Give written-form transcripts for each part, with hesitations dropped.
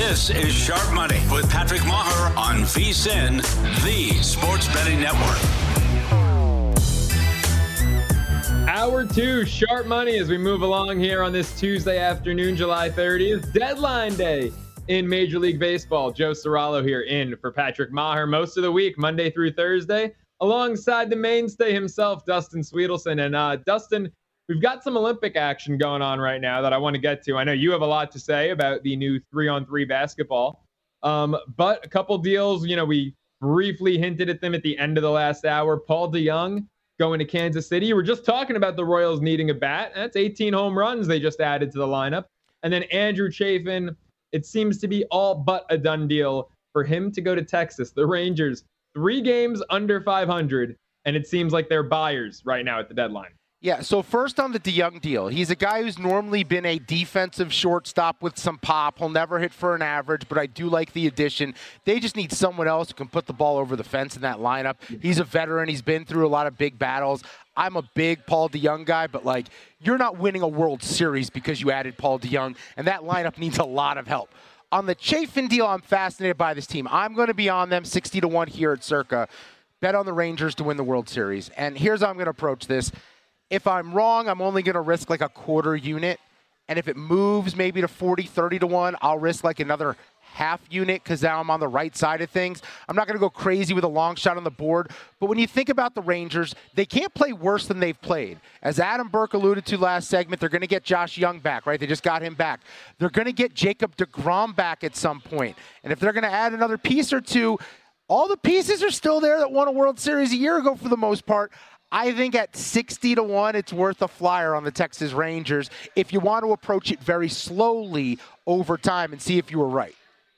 This is Sharp Money with Patrick Maher on VSiN, the sports betting network. Hour 2, Sharp Money, as we move along here on this Tuesday afternoon, July 30th, deadline day in Major League Baseball. Joe Serralo here in for Patrick Maher most of the week, Monday through Thursday, alongside the mainstay himself, Dustin Sweetelson. And Dustin, we've got some Olympic action going on right now that I want to get to. I know you have a lot to say about the new 3-on-3 basketball, but a couple deals, we briefly hinted at them at the end of the last hour. Paul DeJong going to Kansas City. We're just talking about the Royals needing a bat. That's 18 home runs they just added to the lineup. And then Andrew Chafin, it seems to be all but a done deal for him to go to Texas. The Rangers, 3 games under 500, and it seems like they're buyers right now at the deadline. Yeah, so first on the DeJong deal, he's a guy who's normally been a defensive shortstop with some pop. He'll never hit for an average, but I do like the addition. They just need someone else who can put the ball over the fence in that lineup. He's a veteran. He's been through a lot of big battles. I'm a big Paul DeJong guy, but, you're not winning a World Series because you added Paul DeJong, and that lineup needs a lot of help. On the Chafin deal, I'm fascinated by this team. I'm going to be on them 60-1 here at Circa. Bet on the Rangers to win the World Series. And here's how I'm going to approach this. If I'm wrong, I'm only going to risk a quarter unit. And if it moves maybe to 30-1, I'll risk another half unit because now I'm on the right side of things. I'm not going to go crazy with a long shot on the board. But when you think about the Rangers, they can't play worse than they've played. As Adam Burke alluded to last segment, they're going to get Josh Young back, right? They just got him back. They're going to get Jacob deGrom back at some point. And if they're going to add another piece or two, all the pieces are still there that won a World Series a year ago for the most part. I think at 60-1, it's worth a flyer on the Texas Rangers if you want to approach it very slowly over time and see if you were right.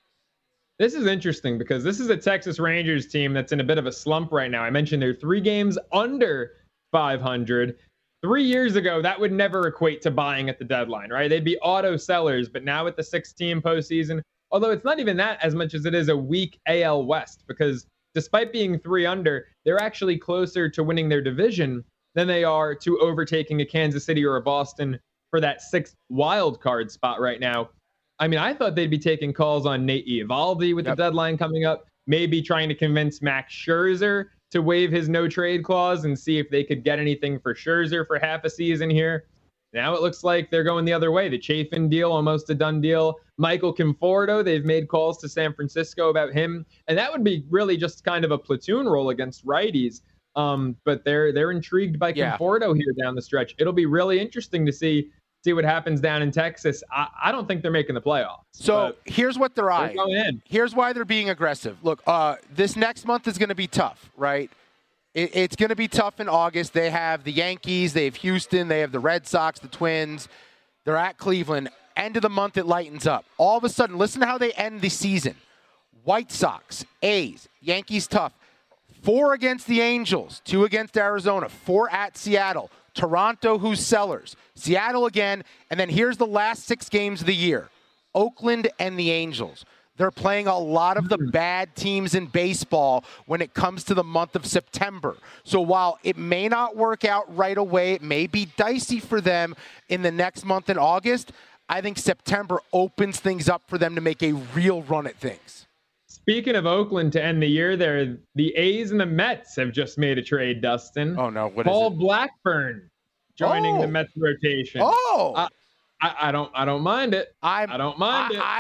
This is interesting because this is a Texas Rangers team that's in a bit of a slump right now. I mentioned they're 3 games under 500. 3 years ago, that would never equate to buying at the deadline, right? They'd be auto sellers, but now with the 6-team postseason, although it's not even that as much as it is a weak AL West, because despite being 3 under, they're actually closer to winning their division than they are to overtaking a Kansas City or a Boston for that 6th wild card spot right now. I mean, I thought they'd be taking calls on Nate Eovaldi with the deadline coming up, maybe trying to convince Max Scherzer to waive his no-trade clause and see if they could get anything for Scherzer for half a season here. Now it looks like they're going the other way. The Chafin deal, almost a done deal. Michael Conforto, they've made calls to San Francisco about him. And that would be really just kind of a platoon role against righties. But they're intrigued by Conforto here down the stretch. It'll be really interesting to see what happens down in Texas. I don't think they're making the playoffs. So here's what they're eyeing. Going in. Here's why they're being aggressive. Look, this next month is going to be tough, right? It's going to be tough in August. They have the Yankees, they have Houston, they have the Red Sox, the Twins. They're at Cleveland. End of the month, it lightens up. All of a sudden, listen to how they end the season. White Sox, A's, Yankees tough. 4 against the Angels, 2 against Arizona, 4 at Seattle. Toronto, who's sellers. Seattle again. And then here's the last 6 games of the year. Oakland and the Angels. They're playing a lot of the bad teams in baseball when it comes to the month of September. So while it may not work out right away, it may be dicey for them in the next month in August, I think September opens things up for them to make a real run at things. Speaking of Oakland to end the year there, the A's and the Mets have just made a trade, Dustin. Oh, no. What Paul is it? Blackburn joining the Mets rotation. I don't mind it. I don't mind it.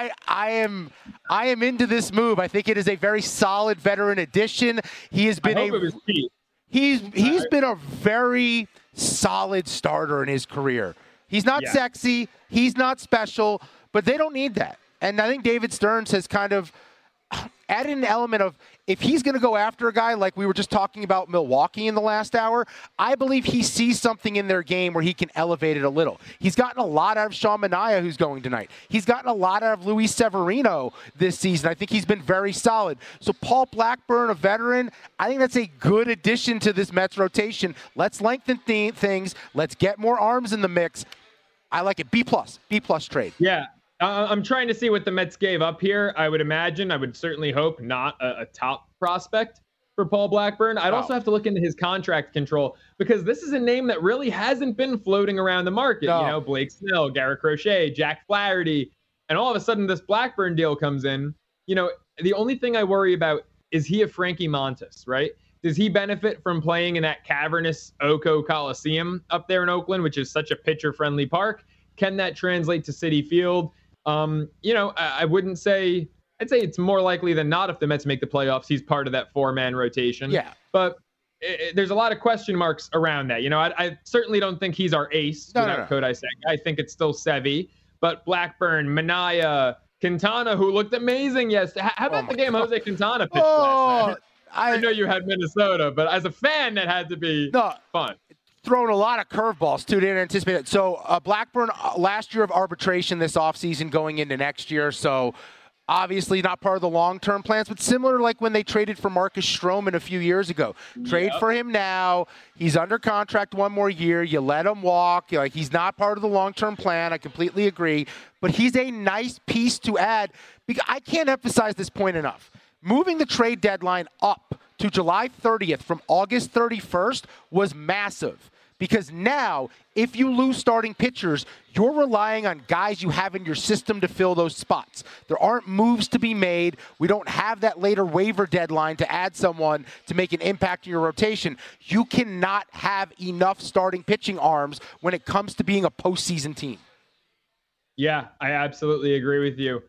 I am into this move. I think it is a very solid veteran addition. He has been he's been a very solid starter in his career. He's not sexy, he's not special, but they don't need that. And I think David Stearns has kind of added an element of, if he's going to go after a guy like we were just talking about Milwaukee in the last hour, I believe he sees something in their game where he can elevate it a little. He's gotten a lot out of Sean Manaea, who's going tonight. He's gotten a lot out of Luis Severino this season. I think he's been very solid. So Paul Blackburn, a veteran, I think that's a good addition to this Mets rotation. Let's lengthen things. Let's get more arms in the mix. I like it. B+ trade. Yeah. I'm trying to see what the Mets gave up here. I would certainly hope not a top prospect for Paul Blackburn. I'd also have to look into his contract control because this is a name that really hasn't been floating around the market. No. You know, Blake Snell, Garrett Crochet, Jack Flaherty. And all of a sudden, this Blackburn deal comes in. The only thing I worry about is he a Frankie Montas, right? Does he benefit from playing in that cavernous Oco Coliseum up there in Oakland, which is such a pitcher-friendly park? Can that translate to Citi Field? I wouldn't say – I'd say it's more likely than not if the Mets make the playoffs, he's part of that four-man rotation. Yeah. But there's a lot of question marks around that. I certainly don't think he's our ace without Kodai Senga. I think it's still Sevy. But Blackburn, Minaya, Quintana, who looked amazing yesterday. How about the game Jose Quintana pitched last night? I know you had Minnesota, but as a fan, that had to be fun. Throwing a lot of curveballs, too. Didn't anticipate it. So Blackburn, last year of arbitration this offseason going into next year. So obviously not part of the long-term plans, but similar like when they traded for Marcus Stroman a few years ago. Trade for him now. He's under contract one more year. You let him walk. Like, he's not part of the long-term plan. I completely agree. But he's a nice piece to add. Because I can't emphasize this point enough. Moving the trade deadline up to July 30th from August 31st was massive. Because now, if you lose starting pitchers, you're relying on guys you have in your system to fill those spots. There aren't moves to be made. We don't have that later waiver deadline to add someone to make an impact in your rotation. You cannot have enough starting pitching arms when it comes to being a postseason team. Yeah, I absolutely agree with you.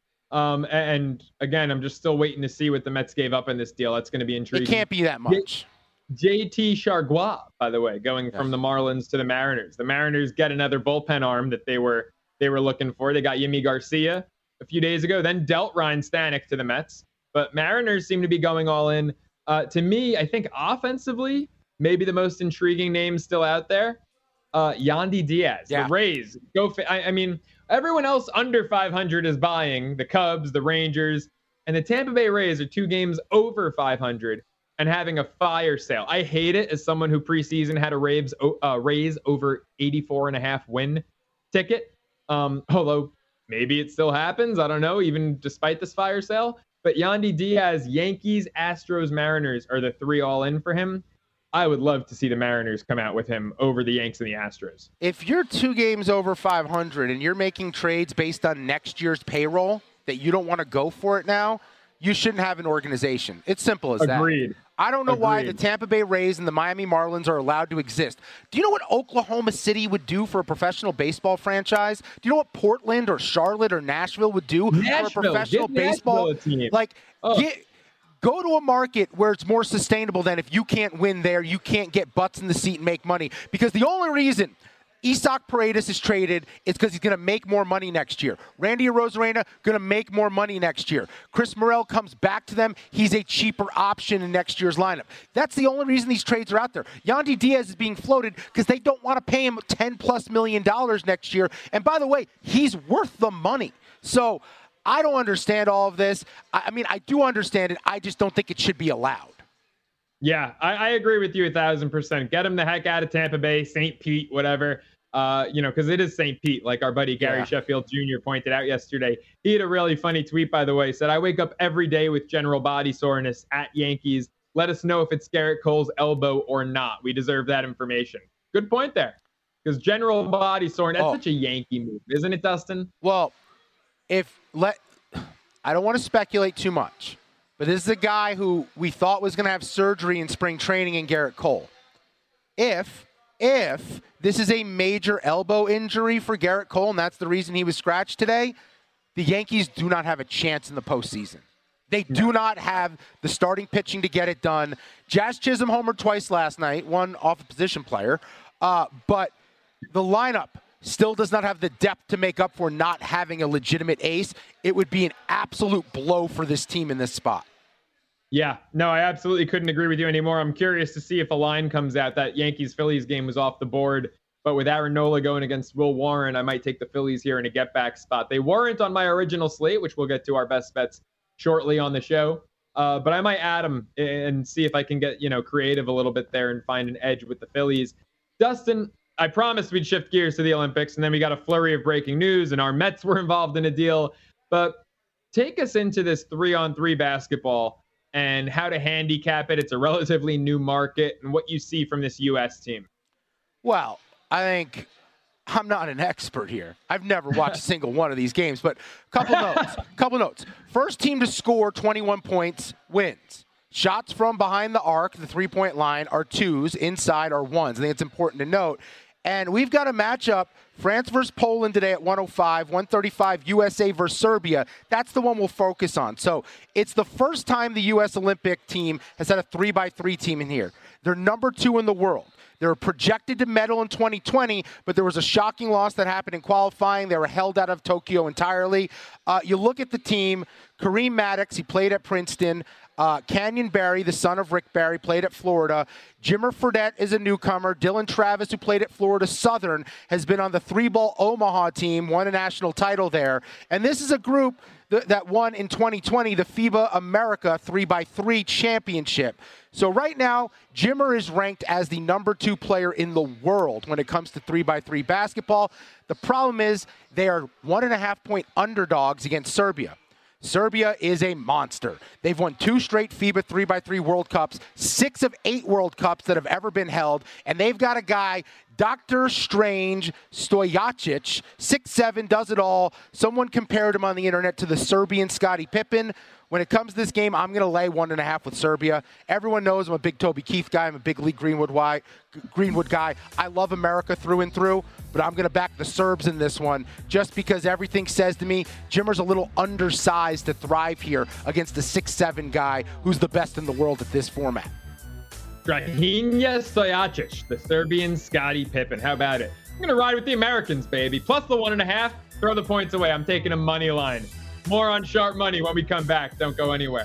And again, I'm just still waiting to see what the Mets gave up in this deal. That's going to be intriguing. It can't be that much. JT Chargois, by the way, going from the Marlins to the Mariners. The Mariners get another bullpen arm that they were looking for. They got Yimi Garcia a few days ago, then dealt Ryan Stanek to the Mets. But Mariners seem to be going all in. To me, I think offensively, maybe the most intriguing name still out there, Yandy Diaz. The Rays. I mean, everyone else under 500 is buying. The Cubs, the Rangers, and the Tampa Bay Rays are 2 games over 500. And having a fire sale. I hate it as someone who preseason had a Rays over 84.5 win ticket. Although maybe it still happens. I don't know, even despite this fire sale. But Yandy Diaz, Yankees, Astros, Mariners are the 3 all in for him. I would love to see the Mariners come out with him over the Yanks and the Astros. If you're 2 games over 500 and you're making trades based on next year's payroll that you don't want to go for it now, you shouldn't have an organization. It's simple as that. Agreed. I don't know why the Tampa Bay Rays and the Miami Marlins are allowed to exist. Do you know what Oklahoma City would do for a professional baseball franchise? Do you know what Portland or Charlotte or Nashville would do for a professional baseball? Go to a market where it's more sustainable than if you can't win there, you can't get butts in the seat and make money. Because the only reason Isaac Paredes is traded is because he's going to make more money next year. Randy Arozarena going to make more money next year. Chris Morel comes back to them. He's a cheaper option in next year's lineup. That's the only reason these trades are out there. Yandy Diaz is being floated because they don't want to pay him $10+ million next year. And by the way, he's worth the money. So I don't understand all of this. I mean, I do understand it. I just don't think it should be allowed. Yeah, I agree with you 1,000%. Get him the heck out of Tampa Bay, St. Pete, whatever. Because it is St. Pete, like our buddy Gary Sheffield Jr. pointed out yesterday. He had a really funny tweet, by the way, said, I wake up every day with general body soreness at Yankees. Let us know if it's Garrett Cole's elbow or not. We deserve that information. Good point there. Because general body soreness, that's such a Yankee move, isn't it, Dustin? Well, I don't want to speculate too much, but this is a guy who we thought was going to have surgery in spring training in Garrett Cole. If this is a major elbow injury for Garrett Cole, and that's the reason he was scratched today, the Yankees do not have a chance in the postseason. They do not have the starting pitching to get it done. Jazz Chisholm homered twice last night, one off a position player, but the lineup still does not have the depth to make up for not having a legitimate ace. It would be an absolute blow for this team in this spot. Yeah, no, I absolutely couldn't agree with you anymore. I'm curious to see if a line comes out. That Yankees-Phillies game was off the board, but with Aaron Nola going against Will Warren, I might take the Phillies here in a get-back spot. They weren't on my original slate, which we'll get to our best bets shortly on the show, but I might add them and see if I can get creative a little bit there and find an edge with the Phillies. Dustin, I promised we'd shift gears to the Olympics, and then we got a flurry of breaking news, and our Mets were involved in a deal. But take us into this 3-on-3 basketball and how to handicap it. It's a relatively new market, and what you see from this U.S. team. Well, I think I'm not an expert here. I've never watched a single one of these games, but couple notes. First team to score 21 points wins. Shots from behind the arc, the three-point line, are twos. Inside are ones. I think it's important to note. And we've got a matchup, France versus Poland today at 105, 135 USA versus Serbia. That's the one we'll focus on. So it's the first time the U.S. Olympic team has had a 3x3 team in here. They're number 2 in the world. They were projected to medal in 2020, but there was a shocking loss that happened in qualifying. They were held out of Tokyo entirely. You look at the team, Kareem Maddox, he played at Princeton. Canyon Barry, the son of Rick Barry, played at Florida. Jimmer Fredette is a newcomer. Dylan Travis, who played at Florida Southern, has been on the 3-ball Omaha team, won a national title there. And this is a group that won in 2020 the FIBA America 3x3 championship. So right now, Jimmer is ranked as the number 2 player in the world when it comes to 3x3 basketball. The problem is they are 1.5-point underdogs against Serbia. Serbia is a monster. They've won 2 straight FIBA 3x3 World Cups, 6 of 8 World Cups that have ever been held, and they've got a guy, Dr. Strange Stojacic, 6'7", does it all. Someone compared him on the internet to the Serbian Scottie Pippen. When it comes to this game, I'm going to lay 1.5 with Serbia. Everyone knows I'm a big Toby Keith guy. I'm a big Lee Greenwood guy. I love America through and through, but I'm going to back the Serbs in this one just because everything says to me Jimmer's a little undersized to thrive here against a 6'7" guy who's the best in the world at this format. Draginja Stojacic, the Serbian Scottie Pippen. How about it? I'm going to ride with the Americans, baby. Plus the 1.5. Throw the points away. I'm taking a money line. More on Sharp Money when we come back. Don't go anywhere.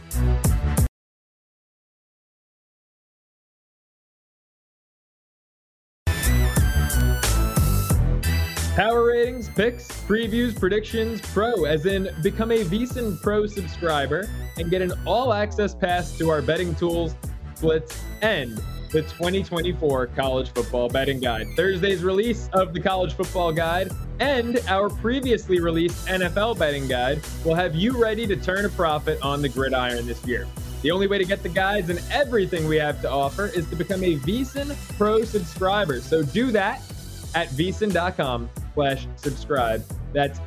Power ratings, picks, previews, predictions, pro, as in become a VSiN Pro subscriber and get an all-access pass to our betting tools, splits, and the 2024 College Football Betting Guide. Thursday's release of the College Football Guide and our previously released NFL Betting Guide will have you ready to turn a profit on the gridiron this year. The only way to get the guides and everything we have to offer is to become a VSiN Pro subscriber. So do that at vsin.com/subscribe. That's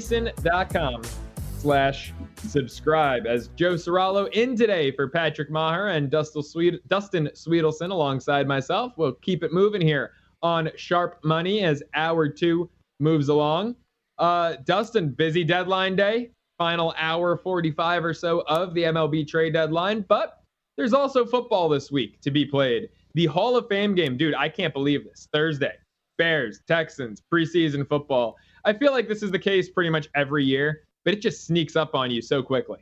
vsin.com/subscribe. As Joe Serralo in today for Patrick Maher and Dustin Sweetelson alongside myself. We'll keep it moving here on Sharp Money as hour 2 moves along. Dustin, busy deadline day. Final hour 45 or so of the MLB trade deadline, but there's also football this week to be played. The Hall of Fame game, dude, I can't believe this. Thursday, Bears, Texans, preseason football. I feel like this is the case pretty much every year, but it just sneaks up on you so quickly.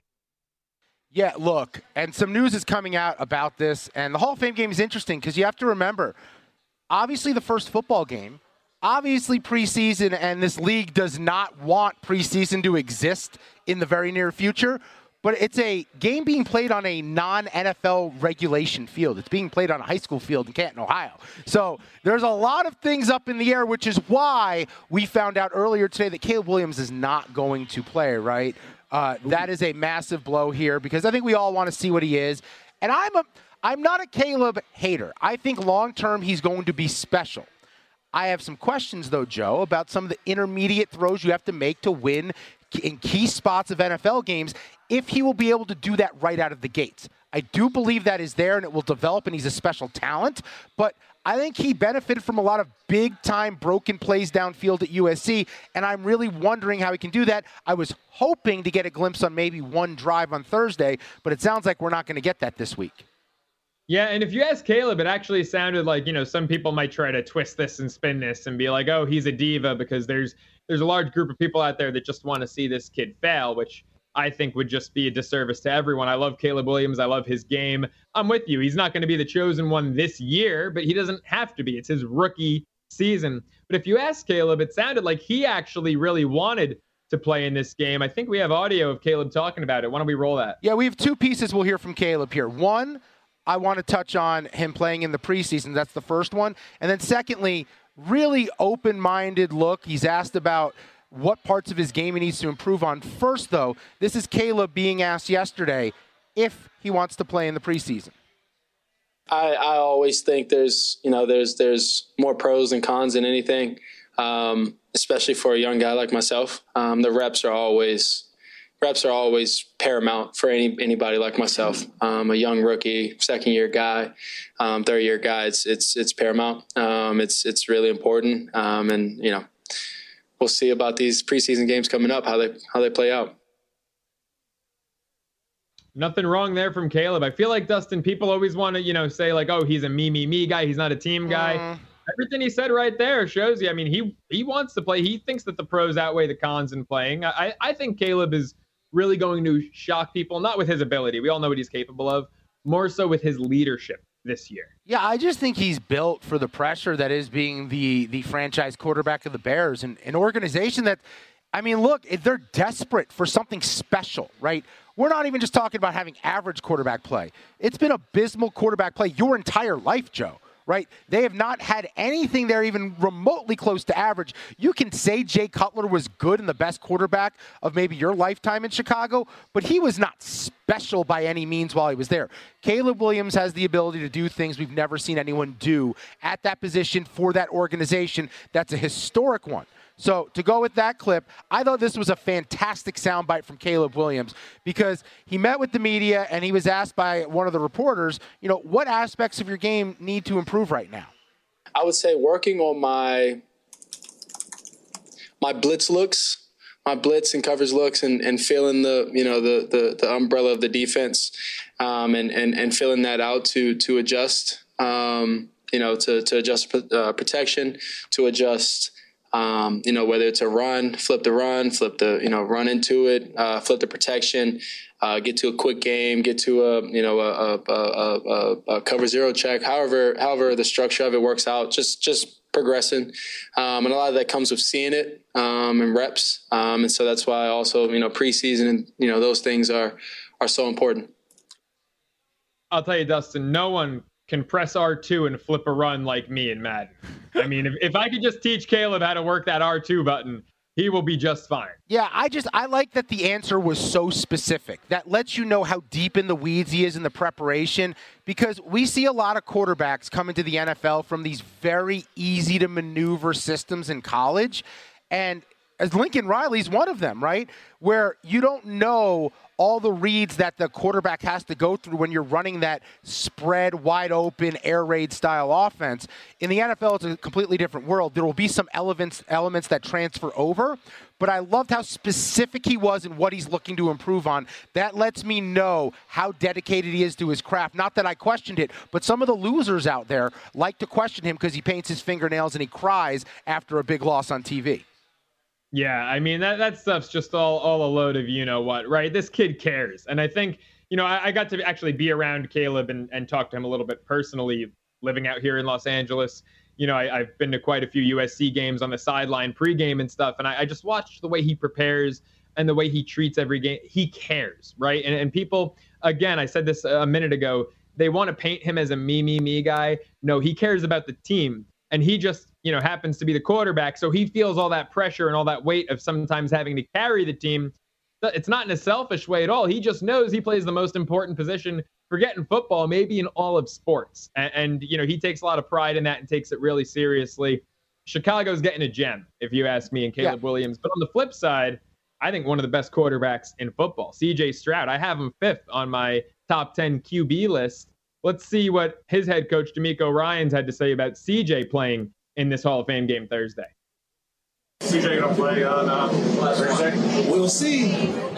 Yeah, look, and some news is coming out about this, and the Hall of Fame game is interesting because you have to remember, obviously the first football game, obviously preseason, and this league does not want preseason to exist in the very near future, but it's a game being played on a non-NFL regulation field. It's being played on a high school field in Canton, Ohio. So there's a lot of things up in the air, which is why we found out earlier today that Caleb Williams is not going to play, right? That is a massive blow here because I think we all want to see what he is. And I'm not a Caleb hater. I think long-term he's going to be special. I have some questions, though, Joe, about some of the intermediate throws you have to make to win in key spots of NFL games if he will be able to do that right out of the gates. I do believe that is there and it will develop and he's a special talent, but I think he benefited from a lot of big-time broken plays downfield at USC, and I'm really wondering how he can do that. I was hoping to get a glimpse on maybe one drive on Thursday, but it sounds like we're not going to get that this week. Yeah, and if you ask Caleb, it actually sounded like, some people might try to twist this and spin this and be like, oh, he's a diva because there's a large group of people out there that just want to see this kid fail, which I think would just be a disservice to everyone. I love Caleb Williams. I love his game. I'm with you. He's not going to be the chosen one this year, but he doesn't have to be. It's his rookie season. But if you ask Caleb, it sounded like he actually really wanted to play in this game. I think we have audio of Caleb talking about it. Why don't we roll that? Yeah, we have 2 pieces we'll hear from Caleb here. One, I want to touch on him playing in the preseason. That's the first one. And then secondly, really open-minded look. He's asked about what parts of his game he needs to improve on. First, though, this is Caleb being asked yesterday if he wants to play in the preseason. I always think there's more pros and cons than anything. especially for a young guy like myself. The reps are always paramount for anybody like myself. A young rookie, second-year guy, third-year guy. It's paramount. It's really important. And we'll see about these preseason games coming up, how they play out. Nothing wrong there from Caleb. I feel like, Dustin, people always want to, say like, oh, he's a me guy. He's not a team guy. Everything he said right there shows you. I mean, he wants to play. He thinks that the pros outweigh the cons in playing. I think Caleb is really going to shock people, not with his ability. We all know what he's capable of, more so with his leadership this year. Yeah, I just think he's built for the pressure that is being the franchise quarterback of the Bears, and an organization that, I mean, look, they're desperate for something special, right? We're not even just talking about having average quarterback play. It's been abysmal quarterback play your entire life, Joe, right? They have not had anything there even remotely close to average. You can say Jay Cutler was good and the best quarterback of maybe your lifetime in Chicago, but he was not special by any means while he was there. Caleb Williams has the ability to do things we've never seen anyone do at that position for that organization. That's a historic one. So to go with that clip, I thought this was a fantastic soundbite from Caleb Williams because he met with the media and he was asked by one of the reporters, what aspects of your game need to improve right now? I would say working on my blitz looks, my blitz and coverage looks, and feeling the umbrella of the defense, and filling that out to adjust, to adjust protection, to adjust. Whether it's a run, flip the, run into it, flip the protection, get to a quick game, get to a cover zero check, however the structure of it works out, just progressing. And a lot of that comes with seeing it, and reps. And so that's why also, preseason and, those things are so important. I'll tell you, Dustin, no one can press R2 and flip a run like me in Madden. I mean, if I could just teach Caleb how to work that R2 button, he will be just fine. Yeah, I like that the answer was so specific. That lets you know how deep in the weeds he is in the preparation, because we see a lot of quarterbacks come into the NFL from these very easy to maneuver systems in college. And as Lincoln Riley's one of them, right? Where you don't know all the reads that the quarterback has to go through when you're running that spread, wide open, air raid style offense. In the NFL, it's a completely different world. There will be some elements that transfer over, but I loved how specific he was in what he's looking to improve on. That lets me know how dedicated he is to his craft. Not that I questioned it, but some of the losers out there like to question him because he paints his fingernails and he cries after a big loss on TV. Yeah, I mean, that stuff's just all a load of you-know-what, right? This kid cares. And I think, I got to actually be around Caleb and talk to him a little bit personally, living out here in Los Angeles. I've been to quite a few USC games on the sideline pregame and stuff, and I just watched the way he prepares and the way he treats every game. He cares, right? And people, again, I said this a minute ago, they want to paint him as a me guy. No, he cares about the team. And he just, happens to be the quarterback. So he feels all that pressure and all that weight of sometimes having to carry the team. It's not in a selfish way at all. He just knows he plays the most important position, forget in football, maybe in all of sports. And he takes a lot of pride in that and takes it really seriously. Chicago's getting a gem, if you ask me, and Caleb Williams. But on the flip side, I think one of the best quarterbacks in football, C.J. Stroud. I have him 5th on my top 10 QB list. Let's see what his head coach, DeMeco Ryans, had to say about CJ playing in this Hall of Fame game Thursday. CJ going to play on Thursday? We'll see.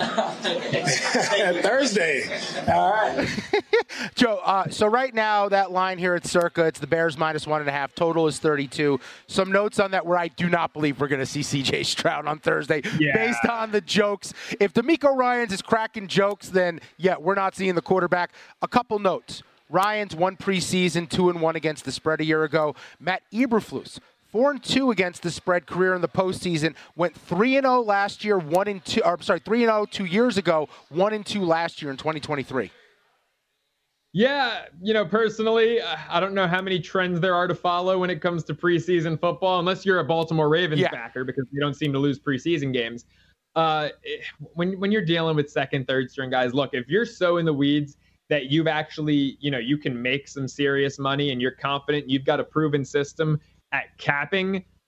Thursday. All right. Joe, so right now, that line here at Circa, it's the Bears -1.5. Total is 32. Some notes on that where I do not believe we're going to see CJ Stroud on Thursday based on the jokes. If DeMeco Ryans is cracking jokes, then, we're not seeing the quarterback. A couple notes. Ryans won preseason, 2-1 against the spread a year ago. Matt Eberflus, 4-2 against the spread career in the postseason. Went 3-0 last year, 3-0 2 years ago, 1-2 last year in 2023. Yeah, personally, I don't know how many trends there are to follow when it comes to preseason football, unless you're a Baltimore Ravens backer, because you don't seem to lose preseason games. When you're dealing with second, third string guys, look, if you're so in the weeds that you've actually, you can make some serious money and you're confident you've got a proven system at capping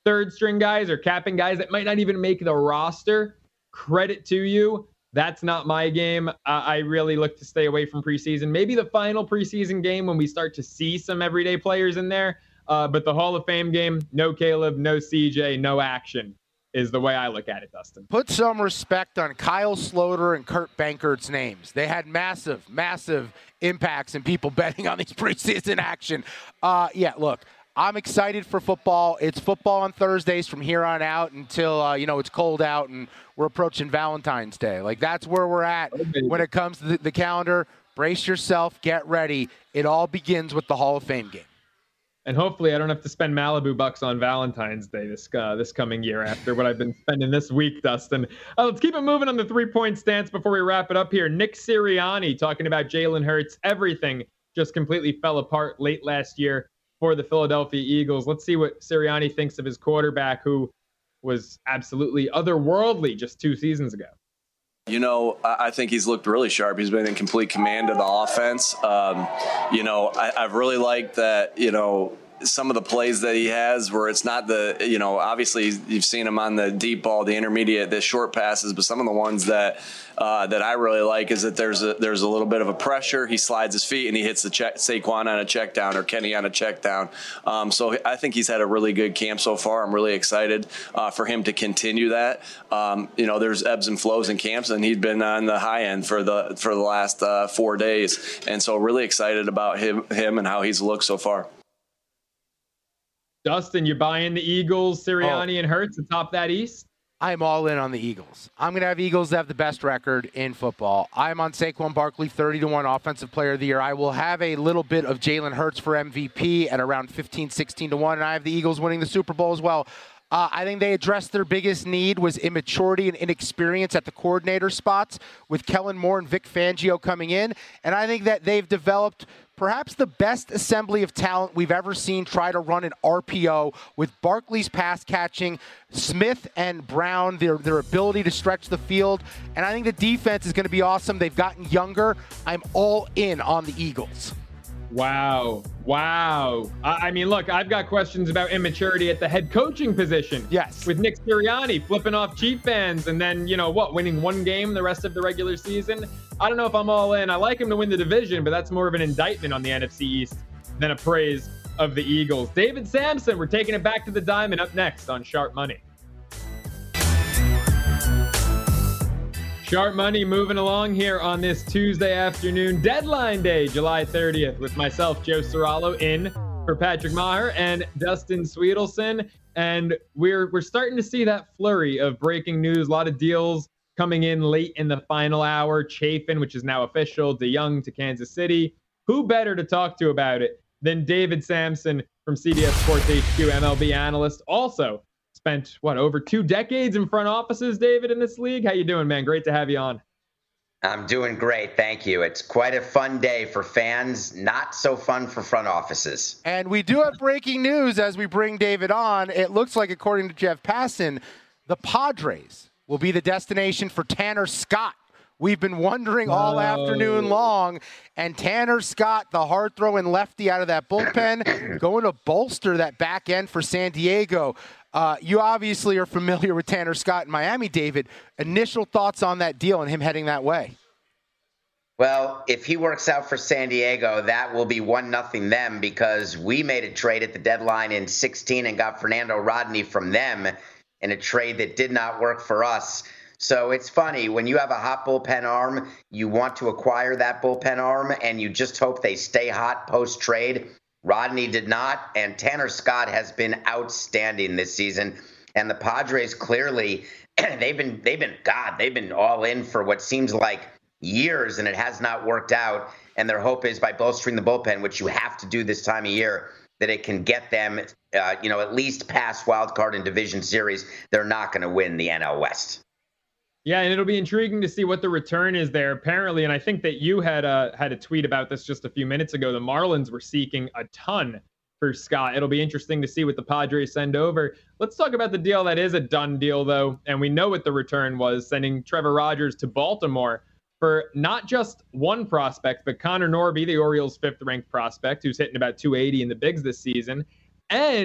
third string guys or capping guys that might not even make the roster. Credit to you. That's not my game. I really look to stay away from preseason. Maybe the final preseason game when we start to see some everyday players in there. But the Hall of Fame game, no Caleb, no CJ, no action is the way I look at it, Dustin. Put some respect on Kyle Sloter and Kurt Bankert's names. They had massive, massive impacts in people betting on these preseason action. Look, I'm excited for football. It's football on Thursdays from here on out until, it's cold out and we're approaching Valentine's Day. Like, that's where we're at when it comes to the calendar. Brace yourself. Get ready. It all begins with the Hall of Fame game. And hopefully I don't have to spend Malibu bucks on Valentine's Day this coming year after what I've been spending this week, Dustin. Let's keep it moving on the three-point stance before we wrap it up here. Nick Sirianni talking about Jalen Hurts. Everything just completely fell apart late last year for the Philadelphia Eagles. Let's see what Sirianni thinks of his quarterback, who was absolutely otherworldly just 2 seasons ago. I think he's looked really sharp. He's been in complete command of the offense. I've really liked that, some of the plays that he has where it's not obviously you've seen him on the deep ball, the intermediate, the short passes, but some of the ones that I really like is that there's a little bit of a pressure. He slides his feet and he hits the Saquon on a check down or Kenny on a check down. So I think he's had a really good camp so far. I'm really excited for him to continue that. There's ebbs and flows in camps, and he'd been on the high end for the last 4 days. And so really excited about him and how he's looked so far. Dustin, you buying the Eagles, Sirianni, and Hurts atop that East? I'm all in on the Eagles. I'm going to have Eagles have the best record in football. I'm on Saquon Barkley, 30-1 Offensive Player of the Year. I will have a little bit of Jalen Hurts for MVP at around 15-16-1, and I have the Eagles winning the Super Bowl as well. I think they addressed their biggest need was immaturity and inexperience at the coordinator spots with Kellen Moore and Vic Fangio coming in. And I think that they've developed perhaps the best assembly of talent we've ever seen try to run an RPO with Barkley's pass catching, Smith and Brown, their ability to stretch the field. And I think the defense is going to be awesome. They've gotten younger. I'm all in on the Eagles. Wow. I mean, look, I've got questions about immaturity at the head coaching position. Yes. With Nick Sirianni flipping off Chief fans and then, winning one game the rest of the regular season. I don't know if I'm all in. I like him to win the division, but that's more of an indictment on the NFC East than a praise of the Eagles. David Sampson, we're taking it back to the diamond up next on Sharp Money. Sharp Money moving along here on this Tuesday afternoon, deadline day, July 30th, with myself, Joe Serralo, in for Patrick Maher and Dustin Sweetelson. And we're starting to see that flurry of breaking news, a lot of deals coming in late in the final hour. Chafin, which is now official, DeYoung to Kansas City. Who better to talk to about it than David Sampson from CBS Sports HQ, MLB analyst, also spent, over 2 decades in front offices, David, in this league? How you doing, man? Great to have you on. I'm doing great. Thank you. It's quite a fun day for fans, not so fun for front offices. And we do have breaking news as we bring David on. It looks like, according to Jeff Passan, the Padres will be the destination for Tanner Scott. We've been wondering all afternoon long, and Tanner Scott, the hard-throwing lefty out of that bullpen, going to bolster that back end for San Diego. You obviously are familiar with Tanner Scott in Miami, David. Initial thoughts on that deal and him heading that way? Well, if he works out for San Diego, that will be 1-0 them, because we made a trade at the deadline in 2016 and got Fernando Rodney from them in a trade that did not work for us. So it's funny, when you have a hot bullpen arm, you want to acquire that bullpen arm, and you just hope they stay hot post-trade. Rodney did not, and Tanner Scott has been outstanding this season. And the Padres clearly, they've been all in for what seems like years, and it has not worked out. And their hope is by bolstering the bullpen, which you have to do this time of year, that it can get them, at least past wild card and division series. They're not going to win the NL West. Yeah, and it'll be intriguing to see what the return is there, apparently. And I think that you had a tweet about this just a few minutes ago. The Marlins were seeking a ton for Scott. It'll be interesting to see what the Padres send over. Let's talk about the deal that is a done deal, though. And we know what the return was, sending Trevor Rogers to Baltimore for not just one prospect, but Connor Norby, the Orioles' 5th-ranked prospect, who's hitting about 280 in the bigs this season, and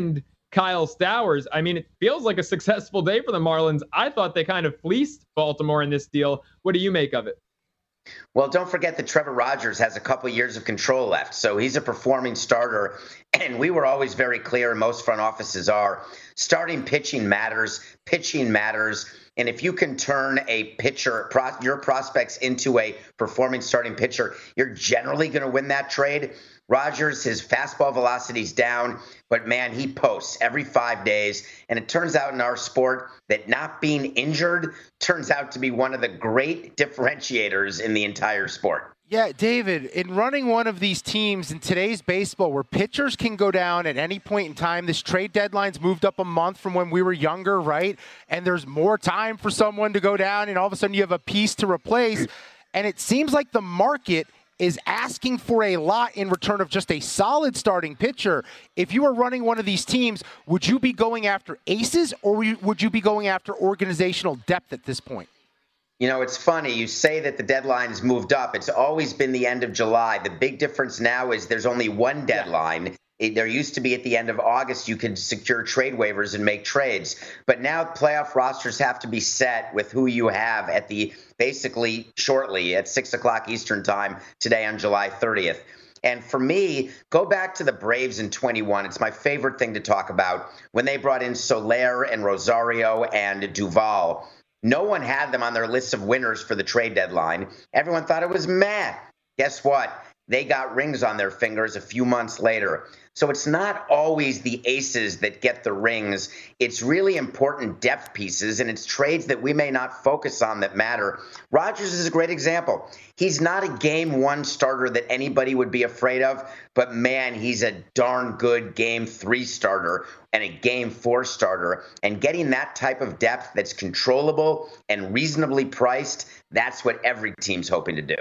Kyle Stowers. I mean, it feels like a successful day for the Marlins. I thought they kind of fleeced Baltimore in this deal. What do you make of it? Well, don't forget that Trevor Rogers has a couple years of control left, so he's a performing starter. And we were always very clear, and most front offices are, starting pitching matters, pitching matters. And if you can turn a pitcher, your prospects into a performing starting pitcher, you're generally going to win that trade. Rogers, his fastball velocity's down, but man, he posts every 5 days. And it turns out in our sport that not being injured turns out to be one of the great differentiators in the entire sport. Yeah, David, in running one of these teams in today's baseball where pitchers can go down at any point in time, this trade deadline's moved up a month from when we were younger, right? And there's more time for someone to go down, and all of a sudden you have a piece to replace. And it seems like the market is asking for a lot in return of just a solid starting pitcher. If you were running one of these teams, would you be going after aces, or would you be going after organizational depth at this point? You know, it's funny. You say that the deadline's moved up. It's always been the end of July. The big difference now is there's only one deadline. There used to be at the end of August, you could secure trade waivers and make trades. But now playoff rosters have to be set with who you have at basically shortly at 6 o'clock Eastern time today on July 30th. And for me, go back to the Braves in 21. It's my favorite thing to talk about. When they brought in Soler and Rosario and Duvall, no one had them on their list of winners for the trade deadline. Everyone thought it was meh. Guess what? They got rings on their fingers a few months later. So it's not always the aces that get the rings. It's really important depth pieces, and it's trades that we may not focus on that matter. Rogers is a great example. He's not a game one starter that anybody would be afraid of, but man, he's a darn good game 3 starter and a game 4 starter. And getting that type of depth that's controllable and reasonably priced, that's what every team's hoping to do.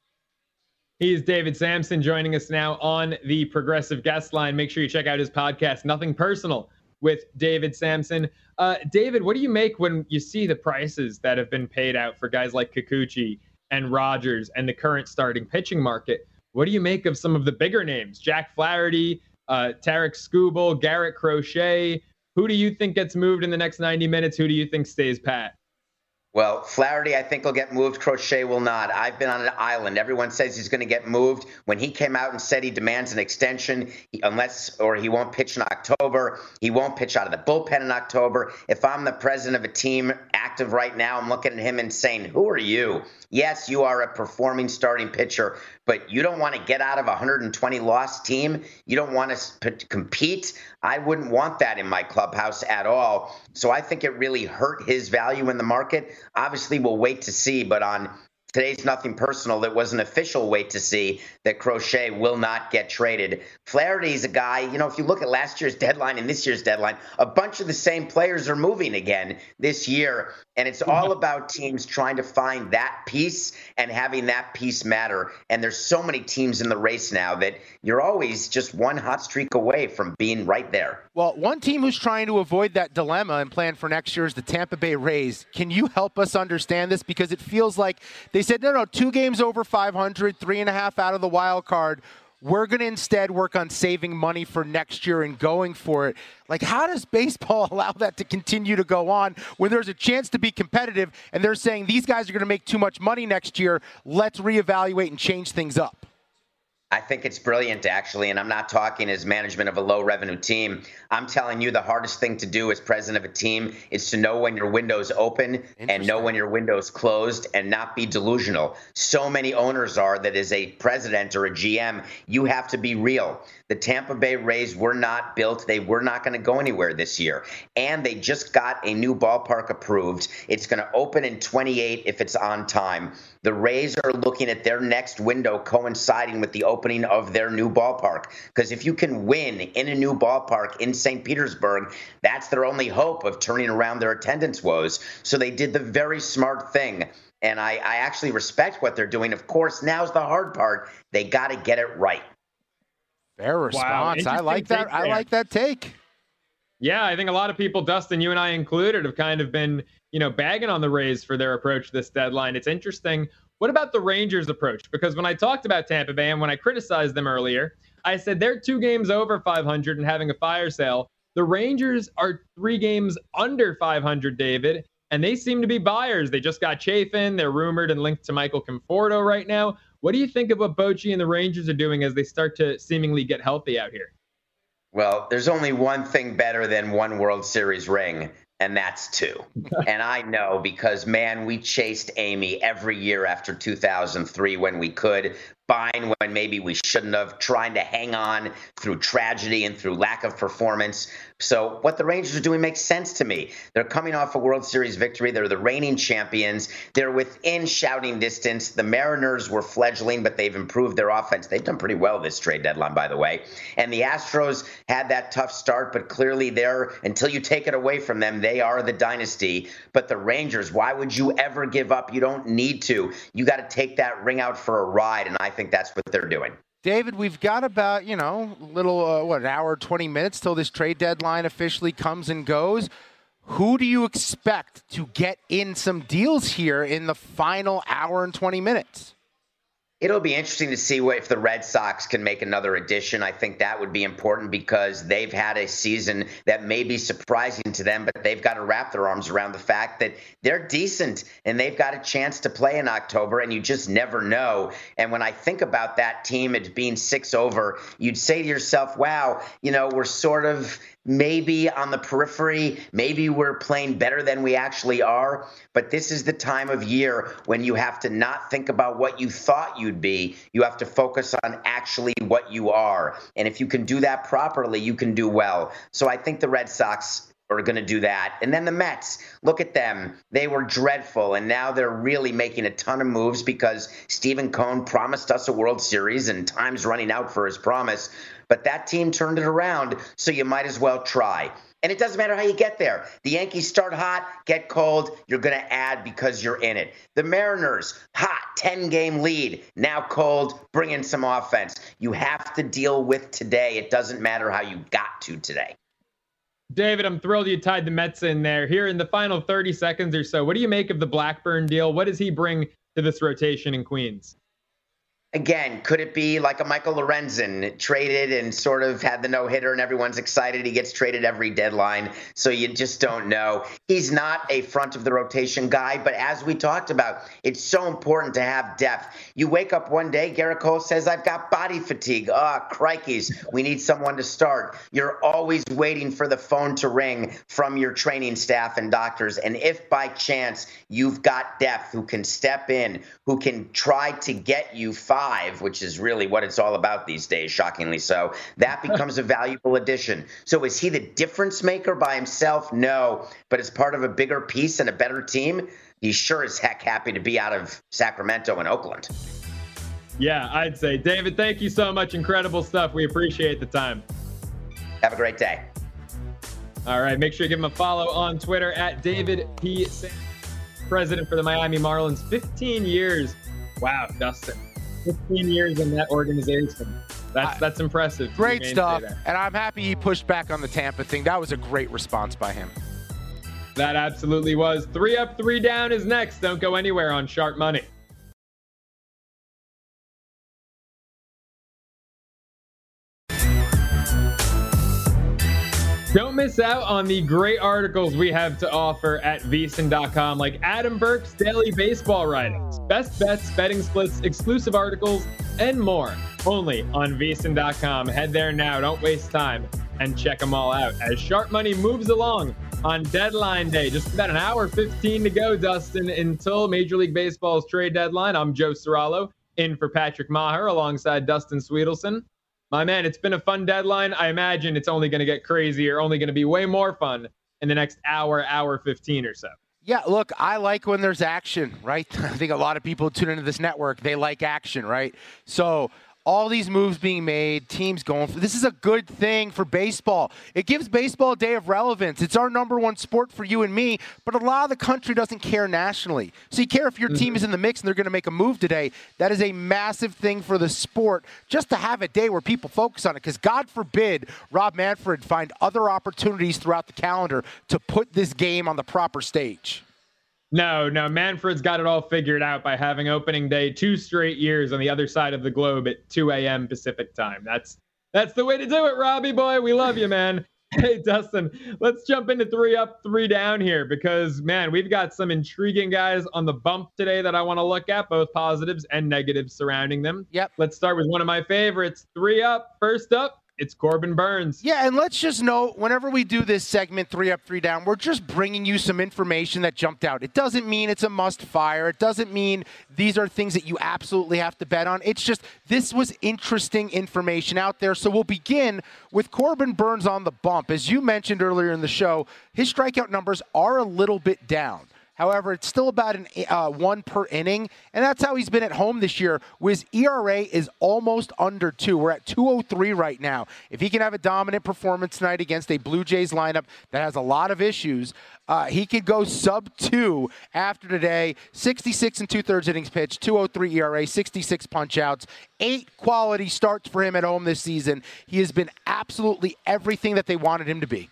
He's David Samson joining us now on the Progressive Guest Line. Make sure you check out his podcast, Nothing Personal, with David Samson. David, what do you make when you see the prices that have been paid out for guys like Kikuchi and Rogers and the current starting pitching market? What do you make of some of the bigger names? Jack Flaherty, Tarek Skubal, Garrett Crochet. Who do you think gets moved in the next 90 minutes? Who do you think stays pat? Well, Flaherty, I think, will get moved. Crochet will not. I've been on an island. Everyone says he's going to get moved. When he came out and said he demands an extension, he won't pitch in October, he won't pitch out of the bullpen in October. If I'm the president of a team active right now, I'm looking at him and saying, who are you? Yes, you are a performing starting pitcher, but you don't want to get out of a 120-loss team. You don't want to compete. I wouldn't want that in my clubhouse at all. So I think it really hurt his value in the market. Obviously, we'll wait to see, but on today's Nothing Personal, that was an official wait to see that Crochet will not get traded. Flaherty's a guy, if you look at last year's deadline and this year's deadline, a bunch of the same players are moving again this year. And it's all about teams trying to find that piece and having that piece matter. And there's so many teams in the race now that you're always just one hot streak away from being right there. Well, one team who's trying to avoid that dilemma and plan for next year is the Tampa Bay Rays. Can you help us understand this? Because it feels like they said, no, 2 games over 500, 3.5 out of the wild card. We're going to instead work on saving money for next year and going for it. Like, how does baseball allow that to continue to go on when there's a chance to be competitive and they're saying these guys are going to make too much money next year? Let's reevaluate and change things up. I think it's brilliant, actually, and I'm not talking as management of a low-revenue team. I'm telling you the hardest thing to do as president of a team is to know when your window's open and know when your window's closed and not be delusional. So many owners are that as a president or a GM, you have to be real. The Tampa Bay Rays were not built. They were not going to go anywhere this year. And they just got a new ballpark approved. It's going to open in 28 if it's on time. The Rays are looking at their next window coinciding with the opening of their new ballpark. Because if you can win in a new ballpark in St. Petersburg, that's their only hope of turning around their attendance woes. So they did the very smart thing. And I actually respect what they're doing. Of course, now's the hard part. They got to get it right. Fair response. I like that. I like that take. Yeah, I think a lot of people, Dustin, you and I included, have kind of been, bagging on the Rays for their approach this deadline. It's interesting. What about the Rangers' approach? Because when I talked about Tampa Bay and when I criticized them earlier, I said they're 2 games over 500 and having a fire sale. The Rangers are 3 games under 500, David, and they seem to be buyers. They just got Chafin. They're rumored and linked to Michael Conforto right now. What do you think of what Bochy and the Rangers are doing as they start to seemingly get healthy out here? Well, there's only one thing better than one World Series ring, and that's 2. And I know because, man, we chased Amy every year after 2003 when we could, buying when maybe we shouldn't have, trying to hang on through tragedy and through lack of performance. So what the Rangers are doing makes sense to me. They're coming off a World Series victory. They're the reigning champions. They're within shouting distance. The Mariners were fledgling, but they've improved their offense. They've done pretty well this trade deadline, by the way. And the Astros had that tough start, but clearly until you take it away from them, they are the dynasty. But the Rangers, why would you ever give up? You don't need to. You got to take that ring out for a ride, and I think that's what they're doing. David, we've got about, an hour, 20 minutes till this trade deadline officially comes and goes. Who do you expect to get in some deals here in the final hour and 20 minutes? It'll be interesting to see if the Red Sox can make another addition. I think that would be important because they've had a season that may be surprising to them, but they've got to wrap their arms around the fact that they're decent and they've got a chance to play in October, and you just never know. And when I think about that team as being 6 over, you'd say to yourself, wow, we're sort of maybe on the periphery, maybe we're playing better than we actually are. But this is the time of year when you have to not think about what you thought you'd be. You have to focus on actually what you are. And if you can do that properly, you can do well. So I think the Red Sox are going to do that. And then the Mets, look at them. They were dreadful, and now they're really making a ton of moves because Stephen Cohn promised us a World Series, and time's running out for his promise. But that team turned it around, so you might as well try. And it doesn't matter how you get there. The Yankees start hot, get cold, you're going to add because you're in it. The Mariners, hot, 10-game lead, now cold, bring in some offense. You have to deal with today. It doesn't matter how you got to today. David, I'm thrilled you tied the Mets in there. Here in the final 30 seconds or so, what do you make of the Blackburn deal? What does he bring to this rotation in Queens? Again, could it be like a Michael Lorenzen traded and sort of had the no-hitter and everyone's excited? He gets traded every deadline, so you just don't know. He's not a front-of-the-rotation guy, but as we talked about, it's so important to have depth. You wake up one day, Garrett Cole says, I've got body fatigue. Crikeys, we need someone to start. You're always waiting for the phone to ring from your training staff and doctors, and if by chance you've got depth who can step in, who can try to get you 5, which is really what it's all about these days, shockingly so, that becomes a valuable addition. So is he the difference maker by himself? No, but as part of a bigger piece and a better team, he's sure as heck happy to be out of Sacramento and Oakland. Yeah, I'd say. David, thank you so much. Incredible stuff. We appreciate the time. Have a great day. All right, make sure you give him a follow on Twitter at David P. Sanders, president for the Miami Marlins. 15 years. Wow, Dustin. 15 years in that organization. That's impressive. Great stuff. And I'm happy he pushed back on the Tampa thing. That was a great response by him. That absolutely was. 3 Up, 3 Down is next. Don't go anywhere on Sharp Money. Don't miss out on the great articles we have to offer at VSiN.com, like Adam Burke's daily baseball writings, best bets, betting splits, exclusive articles, and more. Only on VSiN.com. Head there now. Don't waste time and check them all out. As Sharp Money moves along on deadline day, just about an hour 15 to go, Dustin, until Major League Baseball's trade deadline. I'm Joe Serralo, in for Patrick Maher alongside Dustin Sweetelson. My man, it's been a fun deadline. I imagine it's only going to get crazier, only going to be way more fun in the next hour 15 or so. Yeah, look, I like when there's action, right? I think a lot of people tune into this network, they like action, right? So all these moves being made, teams going for this is a good thing for baseball. It gives baseball a day of relevance. It's our number one sport for you and me, but a lot of the country doesn't care nationally. So you care if your team is in the mix and they're going to make a move today. That is a massive thing for the sport, just to have a day where people focus on it, because God forbid Rob Manfred find other opportunities throughout the calendar to put this game on the proper stage. No, Manfred's got it all figured out by having opening day 2 straight years on the other side of the globe at 2 a.m. Pacific time. That's the way to do it, Robbie boy. We love you, man. Hey, Dustin, let's jump into 3 up, 3 down here because, man, we've got some intriguing guys on the bump today that I want to look at, both positives and negatives surrounding them. Yep. Let's start with one of my favorites. 3 up. First up, it's Corbin Burnes. Yeah, and let's just note, whenever we do this segment, 3 up, 3 down, we're just bringing you some information that jumped out. It doesn't mean it's a must-fire. It doesn't mean these are things that you absolutely have to bet on. It's just this was interesting information out there. So we'll begin with Corbin Burnes on the bump. As you mentioned earlier in the show, his strikeout numbers are a little bit down. However, it's still about one per inning, and that's how he's been at home this year. His ERA is almost under 2. We're at 2.03 right now. If he can have a dominant performance tonight against a Blue Jays lineup that has a lot of issues, he could go sub-2 after today. 66 and 2/3 innings pitched, 2.03 ERA, 66 punch-outs, 8 quality starts for him at home this season. He has been absolutely everything that they wanted him to be.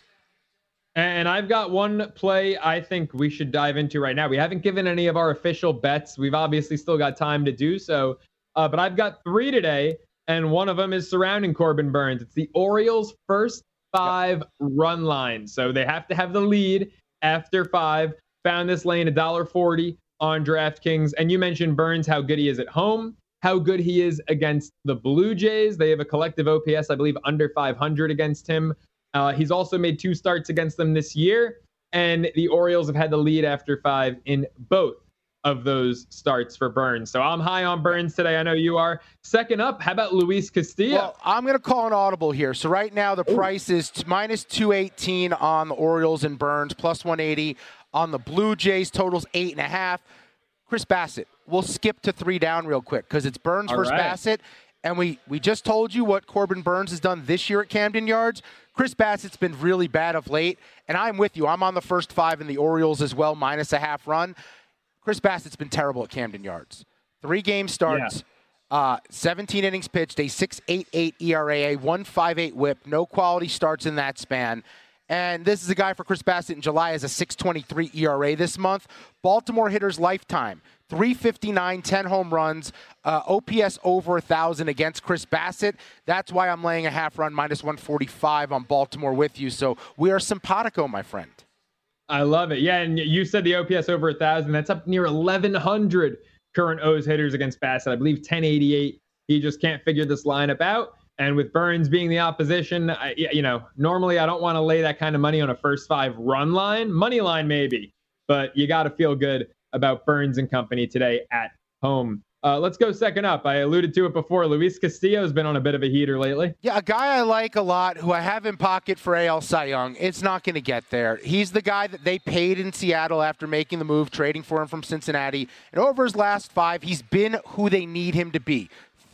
And I've got one play I think we should dive into right now. We haven't given any of our official bets. We've obviously still got time to do so. But I've got 3 today, and one of them is surrounding Corbin Burnes. It's the Orioles' first 5 run line. So they have to have the lead after 5. Found this lane $1.40 on DraftKings. And you mentioned Burnes, how good he is at home, how good he is against the Blue Jays. They have a collective OPS, I believe, under 500 against him. He's also made 2 starts against them this year, and the Orioles have had the lead after 5 in both of those starts for Burnes. So I'm high on Burnes today. I know you are. Second up, how about Luis Castillo? Well, I'm going to call an audible here. So right now the price is minus 218 on the Orioles and Burnes, plus 180 on the Blue Jays. Totals 8.5. Chris Bassitt. We'll skip to 3 down real quick because it's Burnes versus Bassitt. And we just told you what Corbin Burnes has done this year at Camden Yards. Chris Bassitt's been really bad of late, and I'm with you. I'm on the first 5 in the Orioles as well, minus a half run. Chris Bassitt's been terrible at Camden Yards. 3 game starts, 17 innings pitched, a 6.88 ERA, a 1.58 whip, no quality starts in that span. And this is a guy for Chris Bassitt in July has a 6.23 ERA this month. Baltimore hitters lifetime, 359, 10 home runs, OPS over 1,000 against Chris Bassitt. That's why I'm laying a half run, minus 145 on Baltimore with you. So we are simpatico, my friend. I love it. Yeah, and you said the OPS over 1,000. That's up near 1,100 current O's hitters against Bassitt. I believe 1088. He just can't figure this lineup out. And with Burnes being the opposition, normally I don't want to lay that kind of money on a first 5 run line. Money line maybe, but you got to feel good about Burnes and company today at home. Let's go second up. I alluded to it before. Luis Castillo has been on a bit of a heater lately. Yeah, a guy I like a lot who I have in pocket for AL Cy Young. It's not going to get there. He's the guy that they paid in Seattle after making the move, trading for him from Cincinnati. And over his last 5, he's been who they need him to be.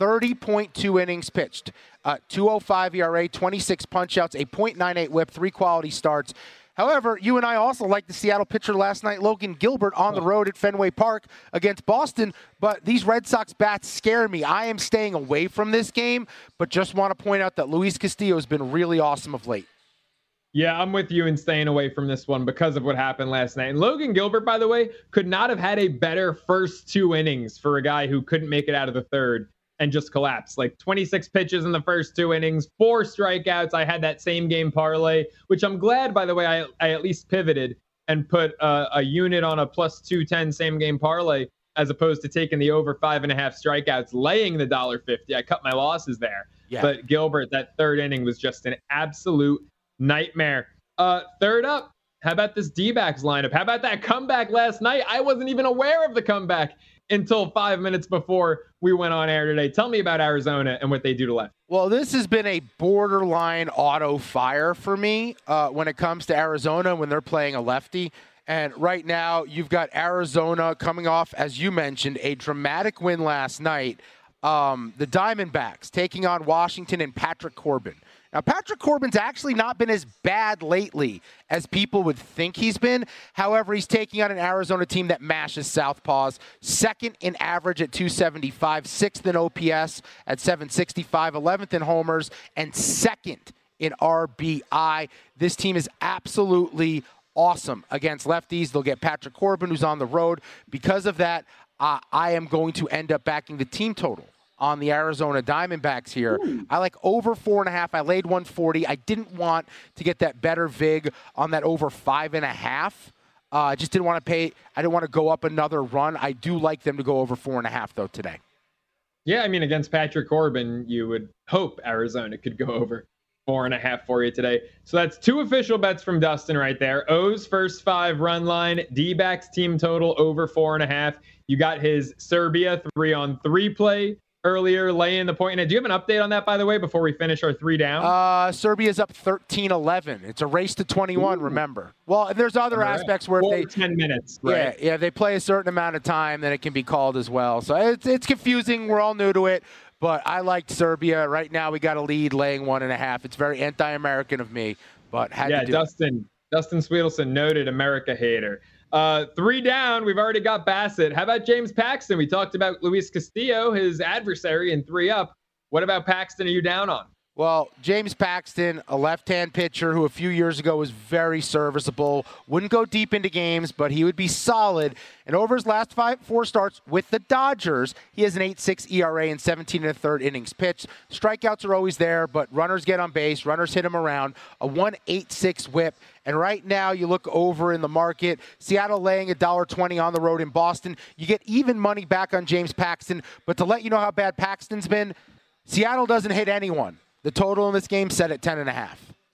30.2 innings pitched, 2.05 ERA, 26 punch-outs, a .98 whip, 3 quality starts. However, you and I also like the Seattle pitcher last night, Logan Gilbert, on the road at Fenway Park against Boston. But these Red Sox bats scare me. I am staying away from this game, but just want to point out that Luis Castillo has been really awesome of late. Yeah, I'm with you in staying away from this one because of what happened last night. And Logan Gilbert, by the way, could not have had a better first 2 innings for a guy who couldn't make it out of the third and just collapsed. Like 26 pitches in the first 2 innings, 4 strikeouts. I had that same game parlay, which I'm glad, by the way, I at least pivoted and put a unit on a plus 210 same game parlay as opposed to taking the over 5.5 strikeouts, laying the $1.50. I cut my losses there. Yeah. But Gilbert, that third inning was just an absolute nightmare. Third up, how about this D-backs lineup? How about that comeback last night? I wasn't even aware of the comeback until 5 minutes before we went on air today. Tell me about Arizona and what they do to left. Well, this has been a borderline auto fire for me when it comes to Arizona when they're playing a lefty. And right now, you've got Arizona coming off, as you mentioned, a dramatic win last night. The Diamondbacks taking on Washington and Patrick Corbin. Now, Patrick Corbin's actually not been as bad lately as people would think he's been. However, he's taking on an Arizona team that mashes southpaws. 2nd in average at 275, 6th in OPS at 765, 11th in homers, and 2nd in RBI. This team is absolutely awesome against lefties. They'll get Patrick Corbin, who's on the road. Because of that, I am going to end up backing the team total on the Arizona Diamondbacks here. Ooh. I like over 4.5. I laid 140. I didn't want to get that better vig on that over 5.5. I just didn't want to pay. I didn't want to go up another run. I do like them to go over 4.5 though today. Yeah, I mean, against Patrick Corbin, you would hope Arizona could go over 4.5 for you today. So that's 2 official bets from Dustin right there. O's first 5 run line, D-backs team total over 4.5. You got his Serbia 3-on-3 play earlier, laying the point. And do you have an update on that, by the way, before we finish our 3 down? Serbia's up 13-11. It's a race to 21, remember. Well, and there's other aspects where if they 10 minutes, right? Yeah, they play a certain amount of time, then it can be called as well. So it's confusing. We're all new to it. But I liked Serbia. Right now, we got a lead laying 1.5. It's very anti-American of me, but had to do Dustin Swedelson, noted America hater. 3 down, we've already got Bassett. How about James Paxton? We talked about Luis Castillo, his adversary, and 3 up. What about Paxton are you down on? Well, James Paxton, a left-hand pitcher who a few years ago was very serviceable, wouldn't go deep into games, but he would be solid. And over his last 4 starts with the Dodgers, he has an 8.6 ERA in 17 1/3 innings pitched. Strikeouts are always there, but runners get on base, runners hit him around, a 1.86 whip. And right now, you look over in the market, Seattle laying $1.20 on the road in Boston. You get even money back on James Paxton, but to let you know how bad Paxton's been, Seattle doesn't hit anyone. The total in this game set at 10.5.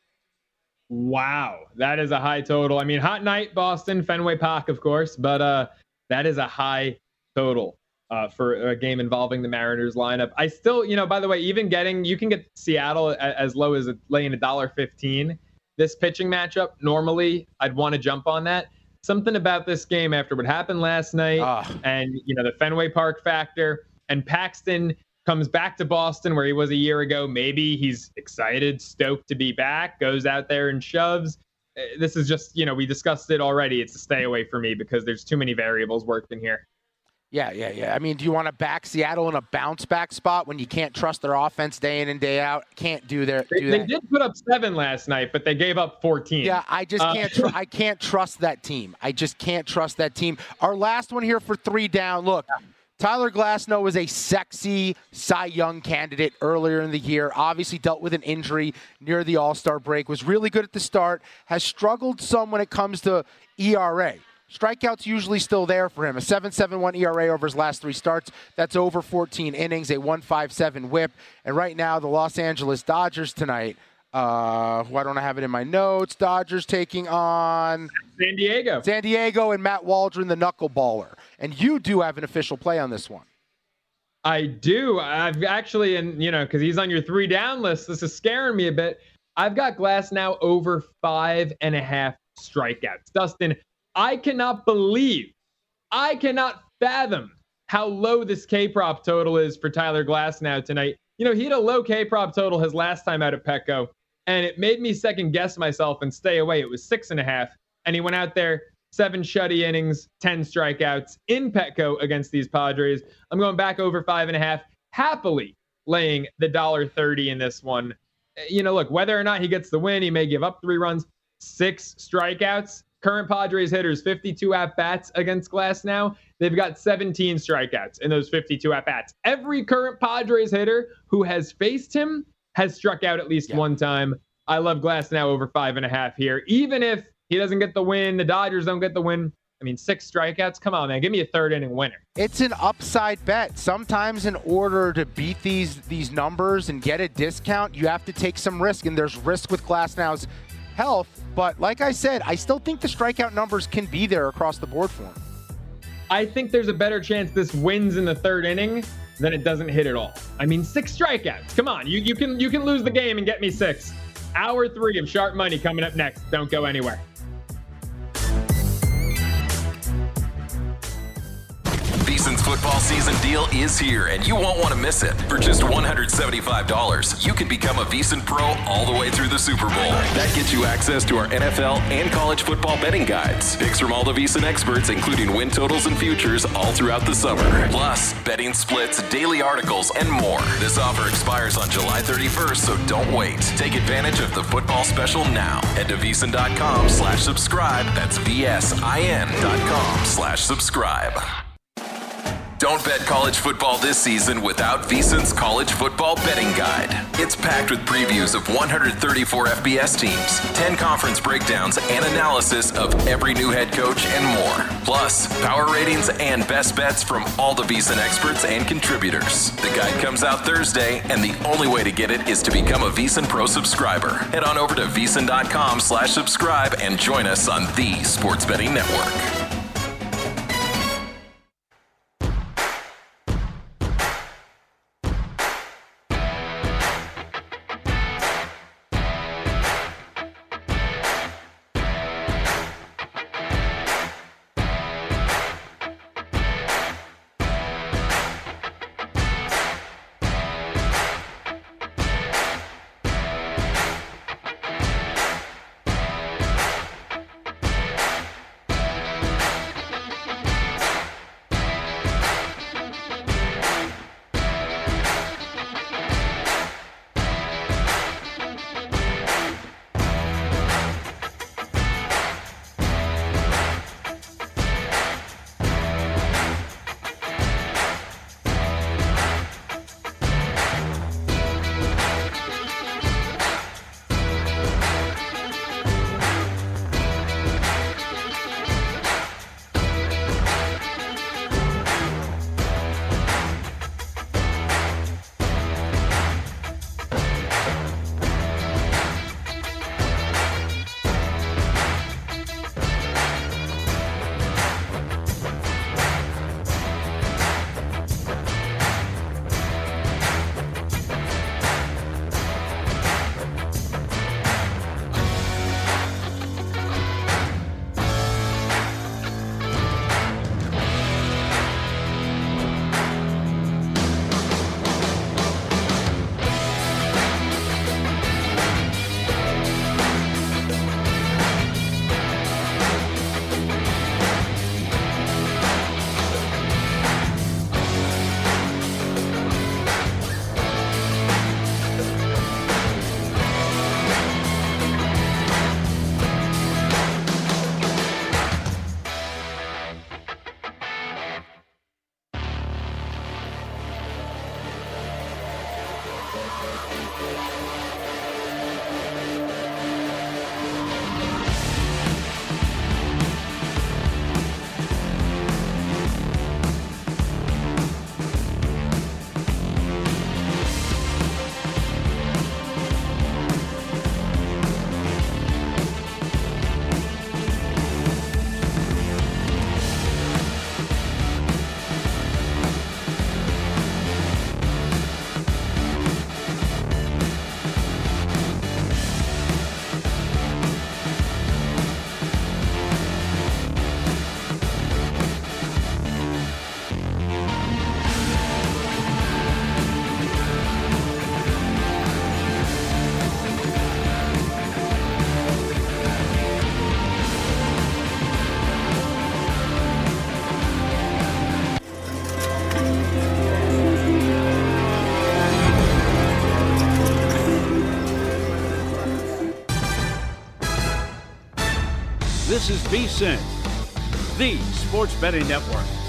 Wow, that is a high total. I mean, hot night, Boston, Fenway Park, of course, but that is a high total for a game involving the Mariners lineup. I still, by the way, even you can get Seattle as low as laying $1.15. This pitching matchup, normally I'd want to jump on that. Something about this game after what happened last night and, the Fenway Park factor, and Paxton comes back to Boston where he was a year ago. Maybe he's excited, stoked to be back, goes out there and shoves. This is just, we discussed it already. It's a stay away for me because there's too many variables working here. Yeah. I mean, do you want to back Seattle in a bounce back spot when you can't trust their offense day in and day out? Can't do that. They did put up 7 last night, but they gave up 14. Yeah, I just can't. I can't trust that team. I just can't trust that team. Our last one here for 3 down. Look. Tyler Glasnow was a sexy Cy Young candidate earlier in the year. Obviously dealt with an injury near the All-Star break. Was really good at the start. Has struggled some when it comes to ERA. Strikeouts usually still there for him. A 7.71 ERA over his last 3 starts. That's over 14 innings, a 1.57 whip. And right now, the Los Angeles Dodgers tonight, why don't I have it in my notes? Dodgers taking on San Diego and Matt Waldron, the knuckleballer. And you do have an official play on this one. I do. I've actually, because he's on your 3 down list, this is scaring me a bit. I've got Glasnow over 5.5 strikeouts. Dustin, I cannot fathom how low this K-prop total is for Tyler Glasnow tonight. He had a low K-prop total his last time out at Petco, and it made me second guess myself and stay away. It was 6.5, and he went out there, 7 shutty innings, 10 strikeouts in Petco against these Padres. I'm going back over 5.5, happily laying the $1.30 in this one. Look, whether or not he gets the win, he may give up 3 runs, 6 strikeouts. Current Padres hitters, 52 at-bats against Glasnow. They've got 17 strikeouts in those 52 at-bats. Every current Padres hitter who has faced him has struck out at least one time. I love Glasnow over 5.5 here. Even if he doesn't get the win, the Dodgers don't get the win. I mean, 6 strikeouts. Come on, man. Give me a 3rd inning winner. It's an upside bet. Sometimes in order to beat these numbers and get a discount, you have to take some risk, and there's risk with Glasnow's health. But like I said, I still think the strikeout numbers can be there across the board for him. I think there's a better chance this wins in the 3rd inning than it doesn't hit at all. I mean, 6 strikeouts. Come on, you can lose the game and get me 6. Hour 3 of Sharp Money coming up next. Don't go anywhere. VSiN's football season deal is here, and you won't want to miss it. For just $175, you can become a VSiN Pro all the way through the Super Bowl. That gets you access to our NFL and college football betting guides, picks from all the VSiN experts, including win totals and futures all throughout the summer, plus betting splits, daily articles, and more. This offer expires on July 31st, so don't wait. Take advantage of the football special now. Head to VSiN.com/subscribe. That's VSIN.com/subscribe. Don't bet college football this season without VSiN's College Football Betting Guide. It's packed with previews of 134 FBS teams, 10 conference breakdowns, and analysis of every new head coach and more. Plus, power ratings and best bets from all the VSiN experts and contributors. The guide comes out Thursday, and the only way to get it is to become a VSiN Pro subscriber. Head on over to VSiN.com/subscribe and join us on the Sports Betting Network. This is VSiN, the Sports Betting Network.